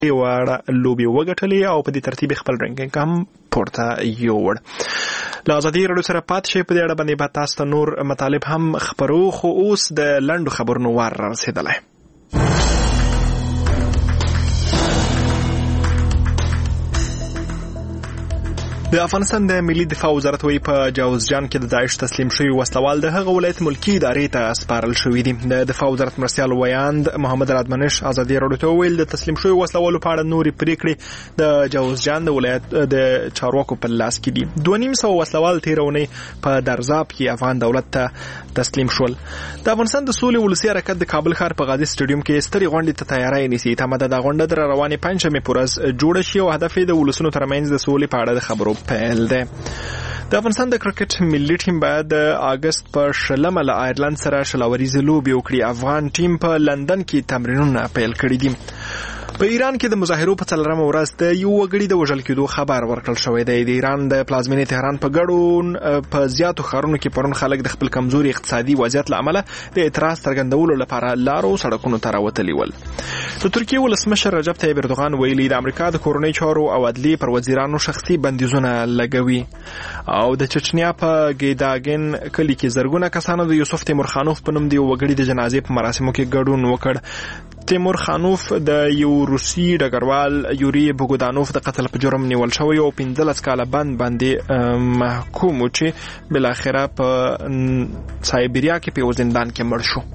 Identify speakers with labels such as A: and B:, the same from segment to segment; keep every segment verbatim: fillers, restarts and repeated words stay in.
A: واړه لوبي وګټلې او په دې ترتیب خپل رینکینګ هم پورته یوړ. له ازادي راډیو سره پات شي په دې اړه باندې به تاسو ته نور مطالب هم خبرو، خو اوس د لنډو خبرونو وار رسیدلی. د افغانستان د ملي دفاع وزارت وی په جوزجان کې د داعش تسلیم شوی وسلوال د هغه ولایت ملکی ادارې ته سپارل شوی دي. د دفاع وزارت مرستیال ویاند محمد رادمنش ازادي راډیو ته ویل د تسلیم شوی وسلوالو په اړه نورې پریکړې د جوزجان د ولایت د چارواکو په لاس کې دي. دوه نیم سوه وسلوال تیرونی په درزاب کې افغان دولت ته تسلیم شول. د افغانستان د سولې ولسي حرکت د کابل ښار په غازي سټیډیوم کې سترې غونډې ته تیاری نیسي. تمه ده د غونډه در روانې پنځمې په ورځ جوړه شي او هدف یې د ولسونو ترمنځ د سولې په اړه د خبرو پیل ده. د افغانستان د کرکټ ملي ټیم باید د اگست په شلمه له آیرلند سره شلوریزې لوبې وکړي. افغان ټیم په لندن کې تمرینونه پیل کړي دي. په ایران کې د مظاهرو په څلورمه ورځ د یو وګړي د وژل کېدو خبر ورکړل شوی دی. د ایران د پلازمینې تهران په ګډون په زیاتو ښارونو کې پرون خلک د خپل کمزوري اقتصادي وضعیت له امله د اعتراض څرګندولو لپاره لارو سړکونو ته راوتلي ول. د ترکیې ولسمشر رجب طیب اردوغان ویلي د امریکا د کورنۍ چارو او عدلي پر وزیرانو شخصي بندیزونه لګوي. او د چچنیا په ګیداګن کلی کې زرګونه کسانو د یوسف تیمور خانوف په نوم د یو وګړي د جنازې په مراسمو کې ګډون وکړ. تیمور خانوف د یو روسي ډګروال یوري بوګودانوف د قتل په جرم نیول شوی او پنځلس کاله بند باندې محکوم و چې بالاخره په سایبریا کې په زندان کې مړ شو.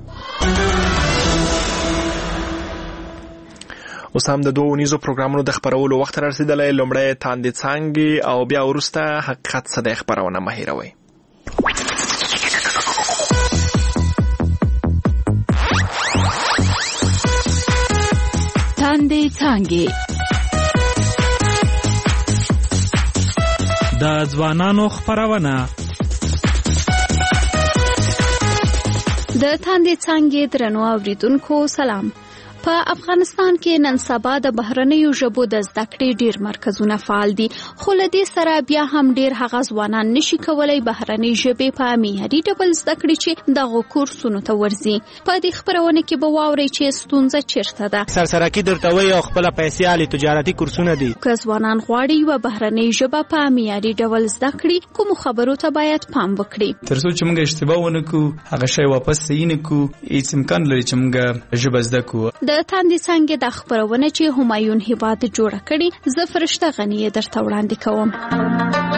A: اوس هم د دوه نيزو پروګرامونو د خبرولو وخت رسیدلی. لومړی تاندې څانګې او بیا وروسته حقیقت څه دی خبرونه مه هېروئ.
B: تاندې څانګې د ځوانانو خبرونه. د تاندې څانګې درنو اوریدونکو سلام. په افغانستان کې نن سبا د بهرنیو ژبو د زده کړې ډیر مرکزونه فعال دي، خو له دې سره بیا هم ډیر هغه ځوانان نشي کولای بهرنۍ ژبې په معیاري ډول زده کړي چې دغه کورسونو ته ورځي. په دې خبرونه کې به واورئ چې ستونزه چیرته ده.
C: سرسرکي درته وایي او خپل پیسې علي تجارتي کورسونه دي.
B: که ځوانان غواړي یوه بهرنۍ ژبه په معیاري ډول زده کړي، کومو خبرو ته باید پام وکړي؟
D: تر څو چې موږ اشتباه ونه کړو، هغه شی واپس صحیح نه کړو، هیڅ امکان لري چې موږ ژبه زده کړو.
B: د تاندې څانګې د خبرونه چې همایون هیواد جوړه کړي، زه فرشته غنی درته وړاندې کوم.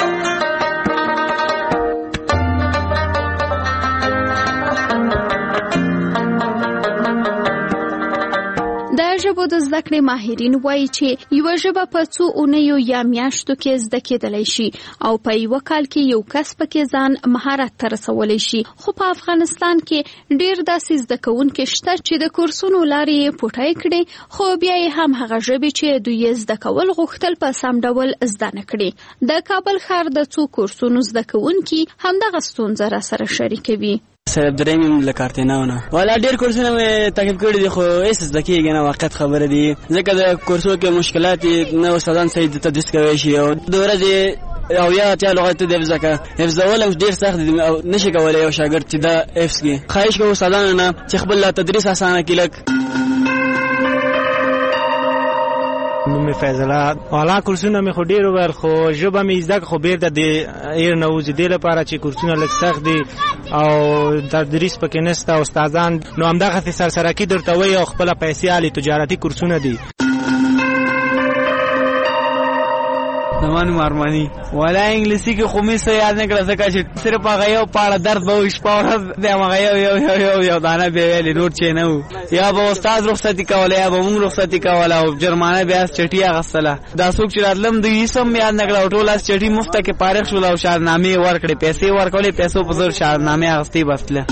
B: د ژبو د زده کړې ماهرین وایي چې یوه ژبه په څو اونیو یا میاشتو کې زده کېدلی شي او په یوه کال کې یو کس پکې ځان مهارت ته رسولی شي. خو په افغانستان کې ډیر داسې زده کوونکي شته چې د کورسونو لارې یې پوټی کړي، خو بیا یې هم هغه ژبې چې دوی یې زده کول غوښتل په سم ډول زده نه کړي. د کابل ښار د څو کورسونو زده کوونکي همدغه ستونزه راسره شریکوي.
E: سر عبدالرحیم لکارتیناونه والا ډیر کورسونه مې تعقیب کړي دي، خو هیڅ زده کېږي نه. واقعیت خبره دي، ځکه د کورسونو کې مشکلات نه استادان صحیح تدریس کولی شي او د ورځې او یا اتیا لغات د حفظ کړه حفظول ډیر سخت دي او نشي کولی یو شاګرد چې دا حفظ کړي. خواهش کوم استادانو نه چې خپل تدریس اسانه کړي. لک
C: نوم فیض الله والا کورسونه مې خو ډیر ور خو ژبه مې زده خو بیر د ایر نه وځي د لپاره چې کورسونه لږ سخت دي او تدریس پکې نشته او استادان نو همدغه سرسرکي درته وایي او خپل پیسې علي تجارتي کورسونه دي.
E: زمانو مارمانی والا انګلیسي کې خو مې څه یاد نه کړه، ځکه چې صرف هغه یو پاړه درد به وي شپه ورځ د هغه یو یو یو یو یو دانه به ویلې نور چې نه و. یا به استاد رخصتي کوله یا به موږ رخصتي کوله او جرمانه بیا چټي اخیستله. دا څوک چې راتلم دوی هېڅ هم یاد نه کړه او ټول چټي مفته کې فارغ شول او شاهنامې ورکړې، پیسې ورکولې، پیسو په زور شاهنامې اخیستې بسله.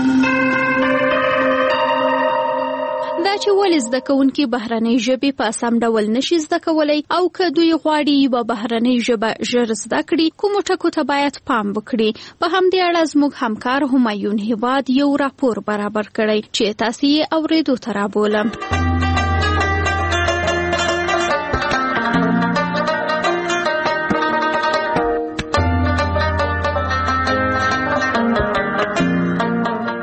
B: دا چې ولې زده کوونکي بهرنۍ ژبې په سم ډول نشي زده کولی او که دوی غواړي یوه بهرنۍ ژبه ژر زده کړي، کومو ټکو ته باید پام وکړي؟ په همدې اړه زموږ همکار همایون هیواد یو راپور برابر کړی چې تاسې یې اورېدو ته رابولم.
F: د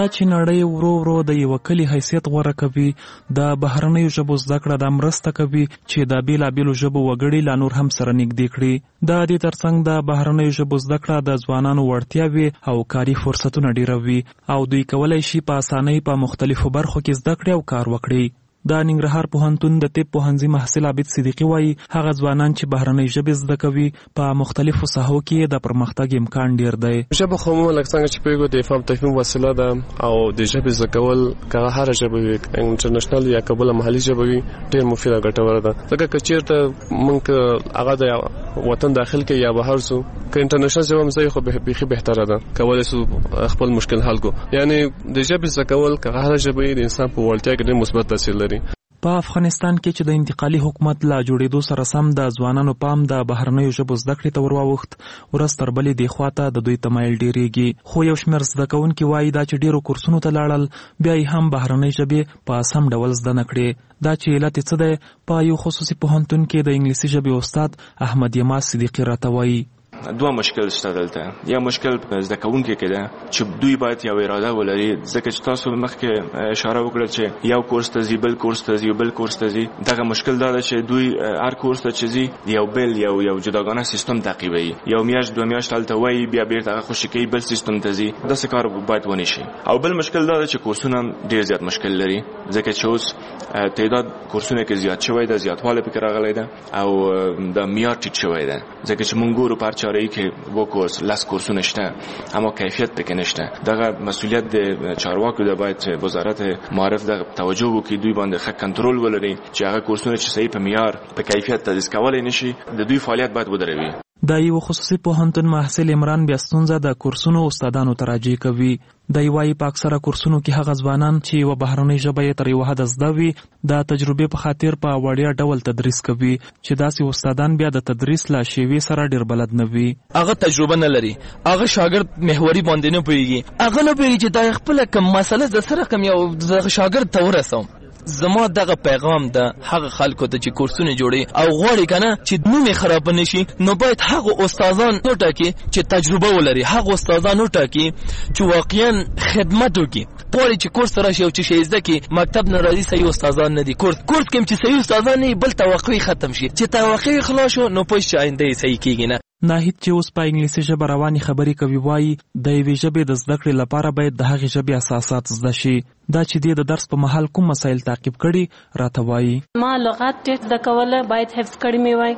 F: دا چې نړۍ ورو ورو د یو کلی حیثیت غوره کوي، د بهرنیو ژبو زده کړه د مرسته کوي چې د بیلابیلو ژبو وګړي لا نور هم سره نږدې کړي. د دې ترڅنګ د بهرنیو ژبو زده کړه د ځوانانو وړتیاوې او کاري فرصتونه ډیروي او دوی کولی شي په اسانۍ په مختلفو برخو کې زده کړې او کار وکړي. د ننګرهار پوهنتون د طب پوهنځي محصل عابد صدیقي وایي هغه ځوانان چې بهرنۍ ژبې زده کوي په مختلفو ساحو کې د پرمختګ امکان ډیر دی.
G: ژبه خو مو لکه څنګه چې پیګو د فهم تفهیم وسیله ده او د ژبې زده کول که هر ژبه وي انټرنیشنل یا کبل محلي ژبه وي ډیر مفیده ګټوره ده. ځکه که چیرته مونږ هغه د وطن داخل کې یا بهر سو که انټرنیشنل ژبه مزه خو به بيخي بهتره ده، کولای سو خپل مشکل حل کو. یعنی د ژبې زده کول که هر ژبه د انسان په وړتیا کې ډیر مثبت تاثیر لري.
F: په افغانستان کې چې د انتقالي حکومت لا جوړېدو سره سم د ځوانانو پام د بهرنیو ژبو زده کړې ته ورواوښت، ورځ تر بلې دې خواته د دوی تمایل ډېرېږي. خو یو شمېر زده کوونکي وایي دا چې ډېرو کورسونو ته لاړل بیا یې هم بهرنۍ ژبې په سم ډول زده نه کړې. دا چې علت یې څه دی، په یو خصوصي پوهنتون کې د انګلیسي ژبې استاد احمد یما صدیقي راته وایي.
H: دوه مشکل شته دلته. یا مشکل زده کوونکي کې ده چې دوی باید یو اراده ولري، ځکه چې تاسو مخکې اشاره وکړه چې یو کورس ته ځي، بل کورس ته ځي، بل کورس ته ځي. دغه مشکل دا ده چې دوی هر کورس ته چې ځي یو بل یو یو جداګانه سیستم تعقیبوي، یو میاشت دوه میاشت هلته وایي بیا بیرته هغه خوشي کوي بل سیستم ته ځي. داسې کار باید ونه شي. او بل مشکل دا ده چې کورسونه ډېر زیات مشکل لري، ځکه چې اوس تعداد کورسونه کې زیات شوی ده، زیاتوالی پکې راغلی ده او د معیار ټیټ شوی ده. ځکه چې مونږ ګورو په هر چاره‌ای کې و کورس لاس کورسونه شته اما کیفیت پکې نشته. دغه مسؤلیت د چارواکو د باید وزارت معارف د توجه وکړي، دوی باندې ښه کنټرول ولري چې هغه کورسونه چې صحیح په معیار په کیفیت تدریس کولای نشي د دوی فعالیت باید ودروي.
F: د یو خصوصي پوهنتون محصل عمران بیا ستونزه د کورسونو استادانو ته راجع کوي. د یوای په اکثره کورسونو کې هغه ځوانان چې یو بهرنۍ ژبه یې تر یو حد زده وي د تجربې په خاطر په وړیا ډول تدریس کوي، چې داسې استادان بیا د تدریس لا شیوې سره ډیر بلد نه وي.
I: هغه تجربه نه لري، هغه شاګرد محوري باندې نه پوهیږي، هغه نه پوهیږي چې دا خپل کوم مسله د سره کوم یو شاګرد ته ورسوم. زما دغه پیغام د هغه خلکو ته چې کورسونه جوړي او غواړي کنه چې نوم خراب نشي، نو باید هغه استادان وټاکي چې تجربه ولري، هغه استادان وټاکي چې واقعا خدمت وکړي. غواړي چې کورس راشي او چې شي زده کی مکتب نه راځي صحیح استادان نه دي. کورس کورس کوم چې صحیح استادان نه بل توقع ختم شي، چې توقع خلاص شو نو پوه شي آینده صحیح کیږي نه.
F: ناهید چې اوس په انګلیسي ژبه رواني خبرې کوي وایي د یوې ژبې د زده کړې لپاره باید د هغې ژبې اساسات زده شي. دا چې دی د درس په مهال کوم مسایل تعقیب کړي راته وایي.
J: ما لغات ډېر زده کوله، باید حفظ کړي مې وای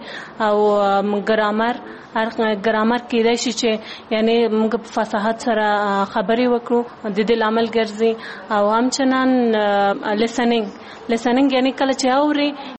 J: او ګرامر هر ګرامر کېدای شي چې یعنی موږ په فصاحت سره خبرې وکړو، د دې لامل ګرځي. او همچنان لیسنینګ لیسنینګ یعنی کله چې اوري